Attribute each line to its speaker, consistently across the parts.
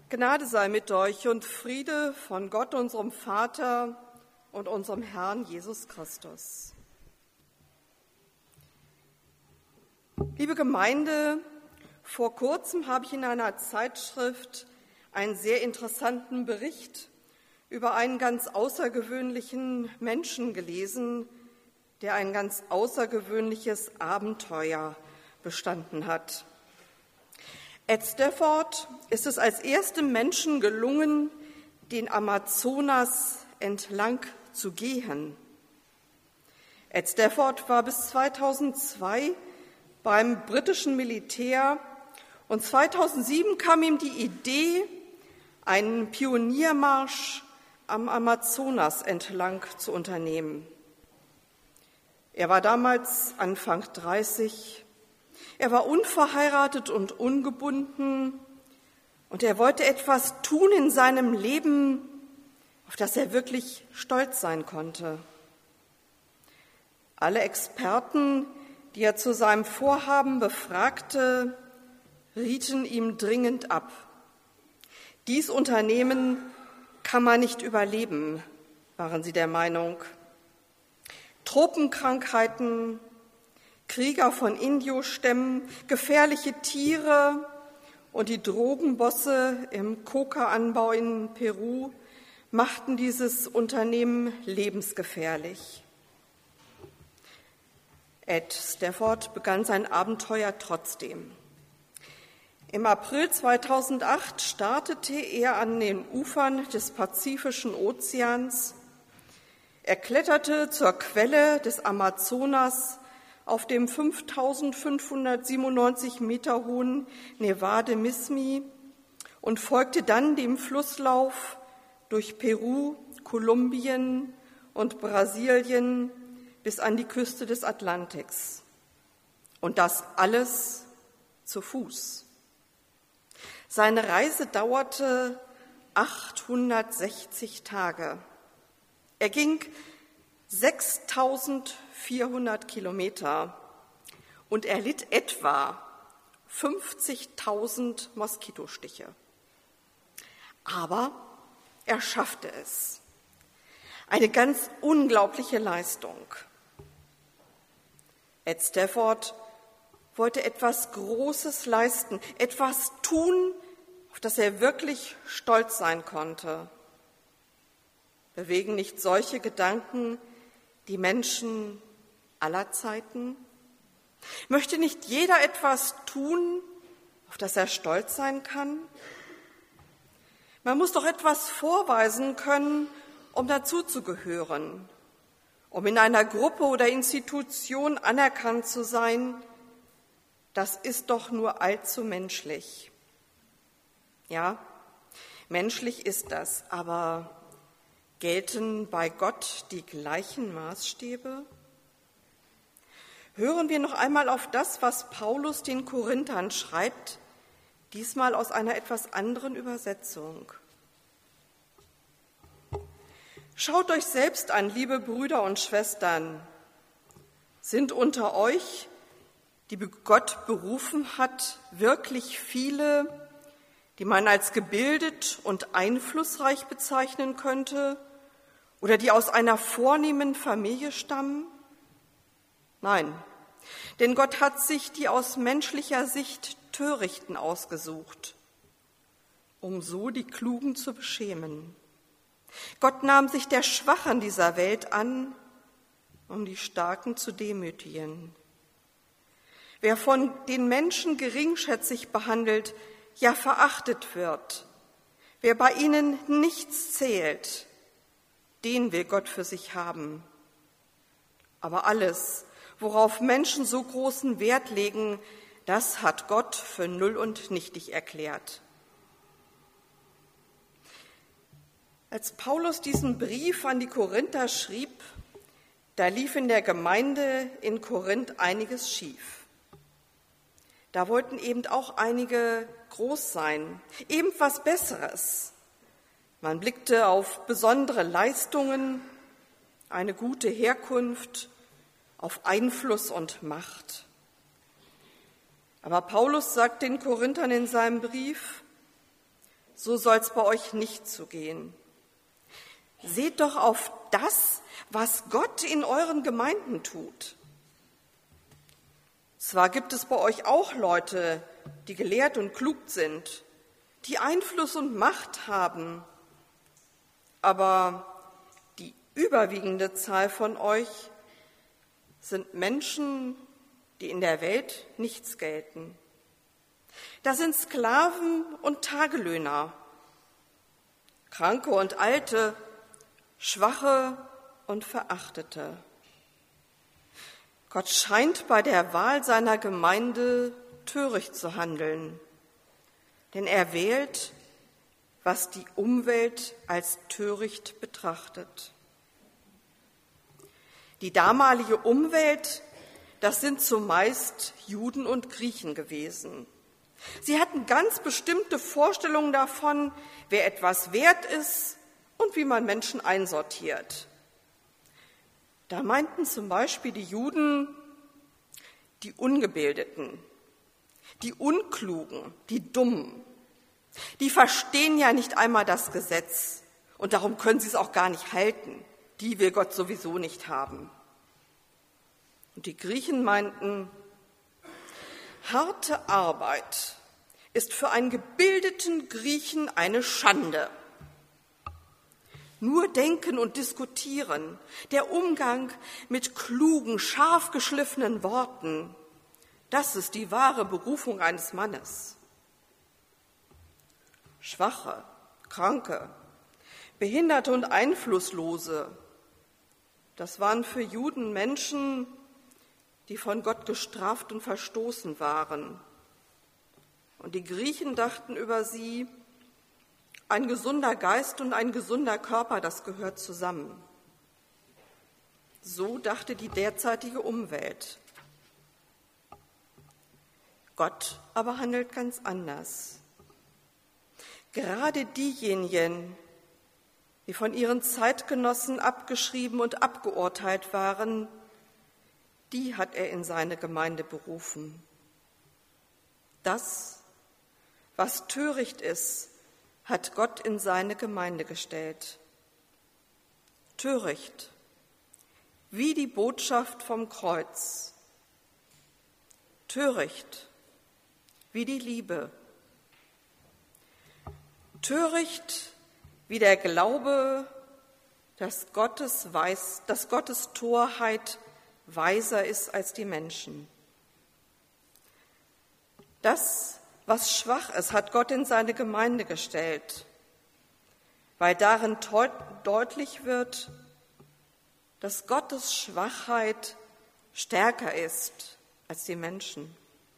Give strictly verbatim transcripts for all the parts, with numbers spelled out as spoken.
Speaker 1: Gnade sei mit euch und Friede von Gott, unserem Vater und unserem Herrn Jesus Christus. Liebe Gemeinde, vor kurzem habe ich in einer Zeitschrift einen sehr interessanten Bericht über einen ganz außergewöhnlichen Menschen gelesen, der ein ganz außergewöhnliches Abenteuer bestanden hat. Ed Stafford ist es als erstem Menschen gelungen, den Amazonas entlang zu gehen. Ed Stafford war bis zweitausendzwei beim britischen Militär und zweitausendsieben kam ihm die Idee, einen Pioniermarsch am Amazonas entlang zu unternehmen. Er war damals Anfang dreißig. Er war unverheiratet und ungebunden und er wollte etwas tun in seinem Leben, auf das er wirklich stolz sein konnte. Alle Experten, die er zu seinem Vorhaben befragte, rieten ihm dringend ab. Dies Unternehmen kann man nicht überleben, waren sie der Meinung. Tropenkrankheiten, Krieger von Indiostämmen, gefährliche Tiere und die Drogenbosse im Coca-Anbau in Peru machten dieses Unternehmen lebensgefährlich. Ed Stafford begann sein Abenteuer trotzdem. Im April zweitausendacht startete er an den Ufern des Pazifischen Ozeans. Er kletterte zur Quelle des Amazonas auf dem fünftausendfünfhundertsiebenundneunzig Meter hohen Nevade Mismi und folgte dann dem Flusslauf durch Peru, Kolumbien und Brasilien bis an die Küste des Atlantiks. Und das alles zu Fuß. Seine Reise dauerte achthundertsechzig Tage. Er ging sechstausendvierhundert Kilometer und er litt etwa fünfzigtausend Moskitostiche. Aber er schaffte es. Eine ganz unglaubliche Leistung. Ed Stafford wollte etwas Großes leisten, etwas tun, auf das er wirklich stolz sein konnte. Bewegen nicht solche Gedanken die Menschen aller Zeiten? Möchte nicht jeder etwas tun, auf das er stolz sein kann? Man muss doch etwas vorweisen können, um dazuzugehören, um in einer Gruppe oder Institution anerkannt zu sein. Das ist doch nur allzu menschlich. Ja, menschlich ist das, aber gelten bei Gott die gleichen Maßstäbe? Hören wir noch einmal auf das, was Paulus den Korinthern schreibt, diesmal aus einer etwas anderen Übersetzung. Schaut euch selbst an, liebe Brüder und Schwestern. Sind unter euch, die Gott berufen hat, wirklich viele, die man als gebildet und einflussreich bezeichnen könnte oder die aus einer vornehmen Familie stammen? Nein, denn Gott hat sich die aus menschlicher Sicht Törichten ausgesucht, um so die Klugen zu beschämen. Gott nahm sich der Schwachen dieser Welt an, um die Starken zu demütigen. Wer von den Menschen geringschätzig behandelt, ja verachtet wird, wer bei ihnen nichts zählt, den will Gott für sich haben. Aber alles, worauf Menschen so großen Wert legen, das hat Gott für null und nichtig erklärt. Als Paulus diesen Brief an die Korinther schrieb, da lief in der Gemeinde in Korinth einiges schief. Da wollten eben auch einige groß sein, eben was Besseres. Man blickte auf besondere Leistungen, eine gute Herkunft, auf Einfluss und Macht. Aber Paulus sagt den Korinthern in seinem Brief, so soll's bei euch nicht zugehen. Seht doch auf das, was Gott in euren Gemeinden tut. Zwar gibt es bei euch auch Leute, die gelehrt und klug sind, die Einfluss und Macht haben, aber die überwiegende Zahl von euch sind Menschen, die in der Welt nichts gelten. Das sind Sklaven und Tagelöhner, Kranke und Alte, Schwache und Verachtete. Gott scheint bei der Wahl seiner Gemeinde töricht zu handeln, denn er wählt, was die Umwelt als töricht betrachtet. Die damalige Umwelt, das sind zumeist Juden und Griechen gewesen. Sie hatten ganz bestimmte Vorstellungen davon, wer etwas wert ist und wie man Menschen einsortiert. Da meinten zum Beispiel die Juden die Ungebildeten, die Unklugen, die Dummen. Die verstehen ja nicht einmal das Gesetz und darum können sie es auch gar nicht halten. Die will Gott sowieso nicht haben. Und die Griechen meinten, harte Arbeit ist für einen gebildeten Griechen eine Schande. Nur denken und diskutieren, der Umgang mit klugen, scharf geschliffenen Worten, das ist die wahre Berufung eines Mannes. Schwache, Kranke, Behinderte und Einflusslose, das waren für Juden Menschen, die von Gott gestraft und verstoßen waren. Und die Griechen dachten über sie, ein gesunder Geist und ein gesunder Körper, das gehört zusammen. So dachte die derzeitige Umwelt. Gott aber handelt ganz anders. Gerade diejenigen, die von ihren Zeitgenossen abgeschrieben und abgeurteilt waren, die hat er in seine Gemeinde berufen. Das, was töricht ist, hat Gott in seine Gemeinde gestellt. Töricht, wie die Botschaft vom Kreuz. Töricht, wie die Liebe. Töricht, wie der Glaube, dass Gottes, Weis, dass Gottes Torheit weiser ist als die Menschen. Das, was schwach ist, hat Gott in seine Gemeinde gestellt, weil darin deutlich wird, dass Gottes Schwachheit stärker ist als die Menschen.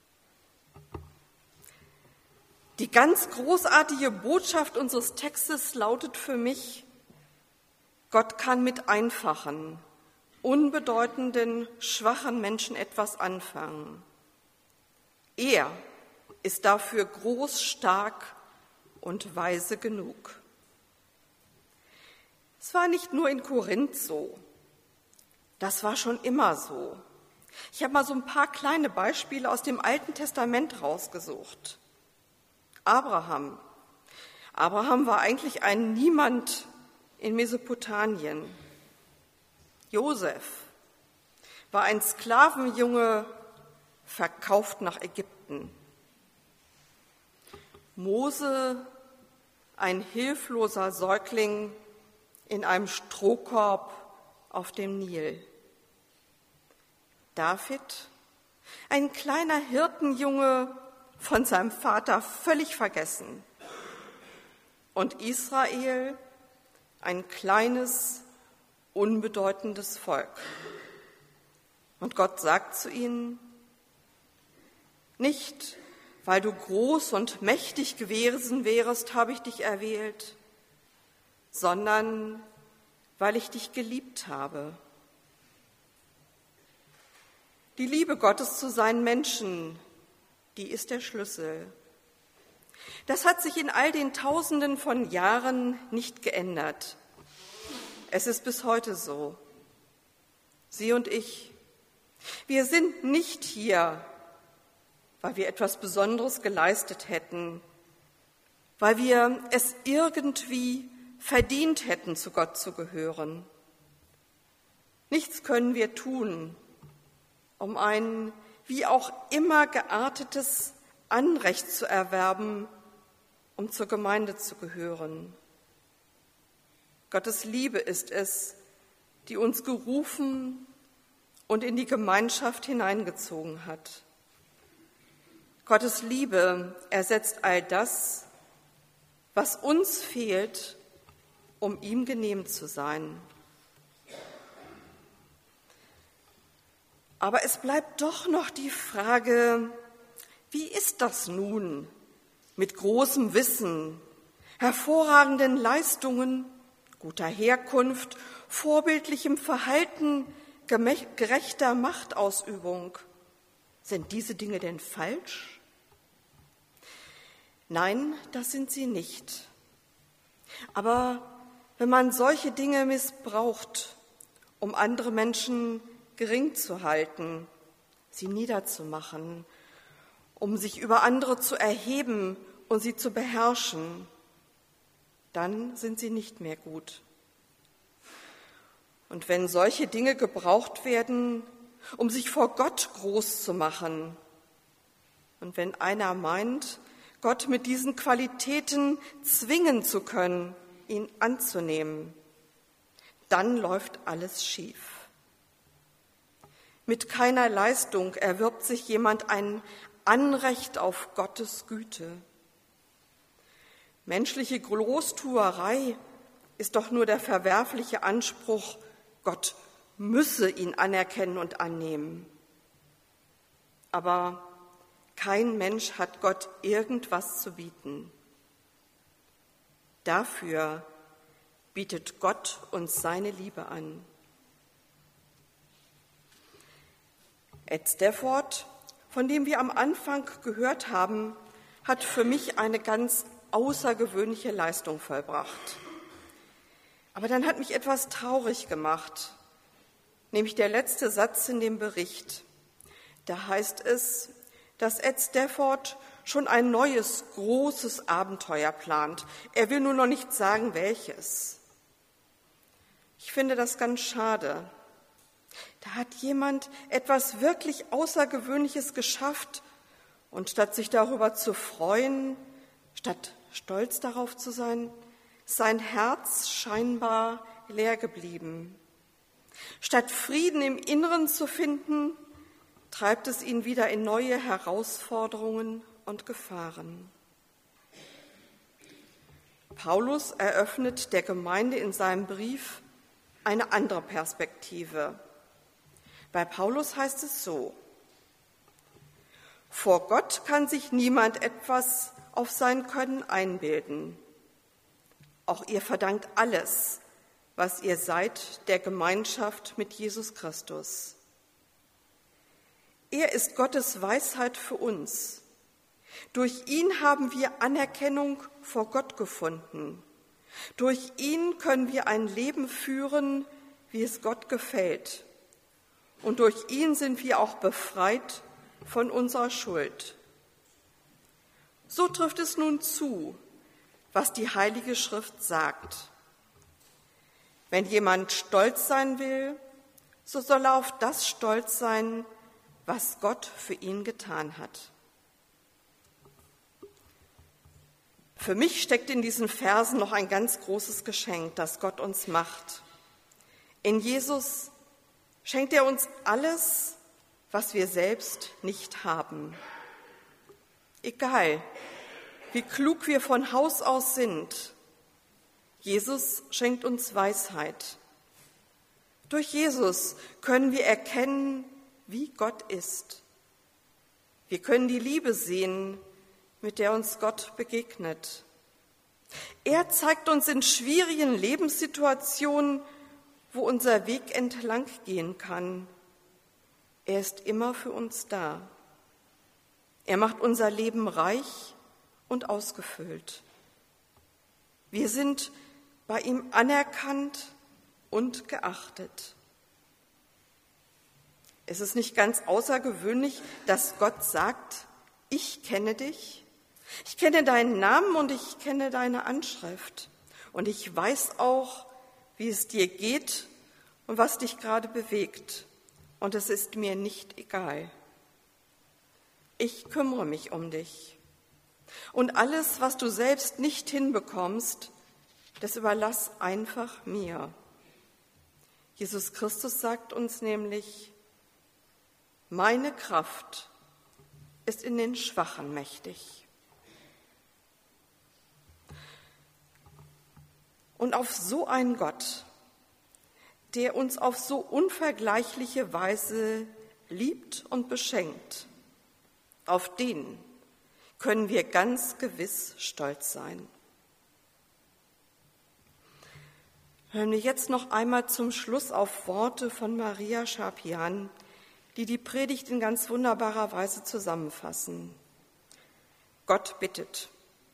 Speaker 1: Die ganz großartige Botschaft unseres Textes lautet für mich, Gott kann mit einfachen, unbedeutenden, schwachen Menschen etwas anfangen. Er ist dafür groß, stark und weise genug. Es war nicht nur in Korinth so, das war schon immer so. Ich habe mal so ein paar kleine Beispiele aus dem Alten Testament rausgesucht. Abraham. Abraham war eigentlich ein Niemand in Mesopotamien. Josef war ein Sklavenjunge, verkauft nach Ägypten. Mose, ein hilfloser Säugling in einem Strohkorb auf dem Nil. David, ein kleiner Hirtenjunge, von seinem Vater völlig vergessen. Und Israel, ein kleines, unbedeutendes Volk. Und Gott sagt zu ihnen, nicht, weil du groß und mächtig gewesen wärest, habe ich dich erwählt, sondern weil ich dich geliebt habe. Die Liebe Gottes zu seinen Menschen, die ist der Schlüssel. Das hat sich in all den Tausenden von Jahren nicht geändert. Es ist bis heute so. Sie und ich, wir sind nicht hier, weil wir etwas Besonderes geleistet hätten weil wir es irgendwie verdient hätten, zu Gott zu gehören. Nichts können wir tun, um ein wie auch immer geartetes Anrecht zu erwerben, um zur Gemeinde zu gehören. Gottes Liebe ist es, die uns gerufen und in die Gemeinschaft hineingezogen hat. Gottes Liebe ersetzt all das, was uns fehlt, um ihm genehm zu sein. Aber es bleibt doch noch die Frage, wie ist das nun mit großem Wissen, hervorragenden Leistungen, guter Herkunft, vorbildlichem Verhalten, gerechter Machtausübung? Sind diese Dinge denn falsch? Nein, das sind sie nicht. Aber wenn man solche Dinge missbraucht, um andere Menschen gering zu halten, sie niederzumachen, um sich über andere zu erheben und sie zu beherrschen, dann sind sie nicht mehr gut. Und wenn solche Dinge gebraucht werden, um sich vor Gott groß zu machen, und wenn einer meint, Gott mit diesen Qualitäten zwingen zu können, ihn anzunehmen, dann läuft alles schief. Mit keiner Leistung erwirbt sich jemand ein Anrecht auf Gottes Güte. Menschliche Großtuerei ist doch nur der verwerfliche Anspruch, Gott müsse ihn anerkennen und annehmen. Aber kein Mensch hat Gott irgendwas zu bieten. Dafür bietet Gott uns seine Liebe an. Ed Stafford, von dem wir am Anfang gehört haben, hat für mich eine ganz außergewöhnliche Leistung vollbracht. Aber dann hat mich etwas traurig gemacht, nämlich der letzte Satz in dem Bericht. Da heißt es, dass Ed Stafford schon ein neues, großes Abenteuer plant. Er will nur noch nicht sagen, welches. Ich finde das ganz schade. Da hat jemand etwas wirklich Außergewöhnliches geschafft und statt sich darüber zu freuen, statt stolz darauf zu sein, ist sein Herz scheinbar leer geblieben. Statt Frieden im Inneren zu finden, treibt es ihn wieder in neue Herausforderungen und Gefahren. Paulus eröffnet der Gemeinde in seinem Brief eine andere Perspektive. Bei Paulus heißt es so: Vor Gott kann sich niemand etwas auf sein Können einbilden. Auch ihr verdankt alles, was ihr seid, der Gemeinschaft mit Jesus Christus. Er ist Gottes Weisheit für uns. Durch ihn haben wir Anerkennung vor Gott gefunden. Durch ihn können wir ein Leben führen, wie es Gott gefällt. Und durch ihn sind wir auch befreit von unserer Schuld. So trifft es nun zu, was die Heilige Schrift sagt. Wenn jemand stolz sein will, so soll er auf das stolz sein, was Gott für ihn getan hat. Für mich steckt in diesen Versen noch ein ganz großes Geschenk, das Gott uns macht. In Jesus schenkt er uns alles, was wir selbst nicht haben. Egal, wie klug wir von Haus aus sind, Jesus schenkt uns Weisheit. Durch Jesus können wir erkennen, wie Gott ist. Wir können die Liebe sehen, mit der uns Gott begegnet. Er zeigt uns in schwierigen Lebenssituationen, wo unser Weg entlang gehen kann. Er ist immer für uns da. Er macht unser Leben reich und ausgefüllt. Wir sind bei ihm anerkannt und geachtet. Es ist nicht ganz außergewöhnlich, dass Gott sagt, ich kenne dich, Ich kenne deinen Namen und ich kenne deine Anschrift. Und ich weiß auch, wie es dir geht und was dich gerade bewegt. Und es ist mir nicht egal. Ich kümmere mich um dich. Und alles, was du selbst nicht hinbekommst, das überlass einfach mir. Jesus Christus sagt uns nämlich, meine Kraft ist in den Schwachen mächtig. Und auf so einen Gott, der uns auf so unvergleichliche Weise liebt und beschenkt, auf den können wir ganz gewiss stolz sein. Hören wir jetzt noch einmal zum Schluss auf Worte von Maria Schapian, die die Predigt in ganz wunderbarer Weise zusammenfassen. Gott bittet.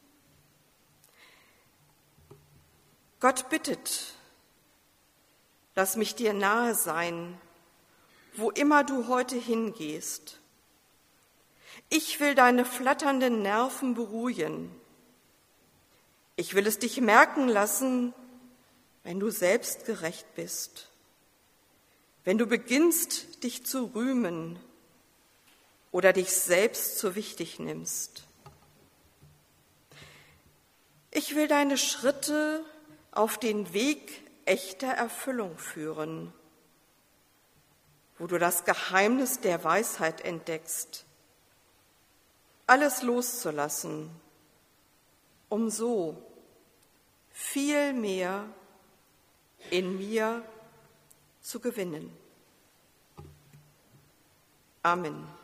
Speaker 1: Gott bittet, lass mich dir nahe sein, wo immer du heute hingehst. Ich will deine flatternden Nerven beruhigen. Ich will es dich merken lassen, wenn du selbst gerecht bist, wenn du beginnst, dich zu rühmen oder dich selbst zu wichtig nimmst. Ich will deine Schritte auf den Weg echter Erfüllung führen, wo du das Geheimnis der Weisheit entdeckst, alles loszulassen, um so viel mehr in mir zu gewinnen. Amen.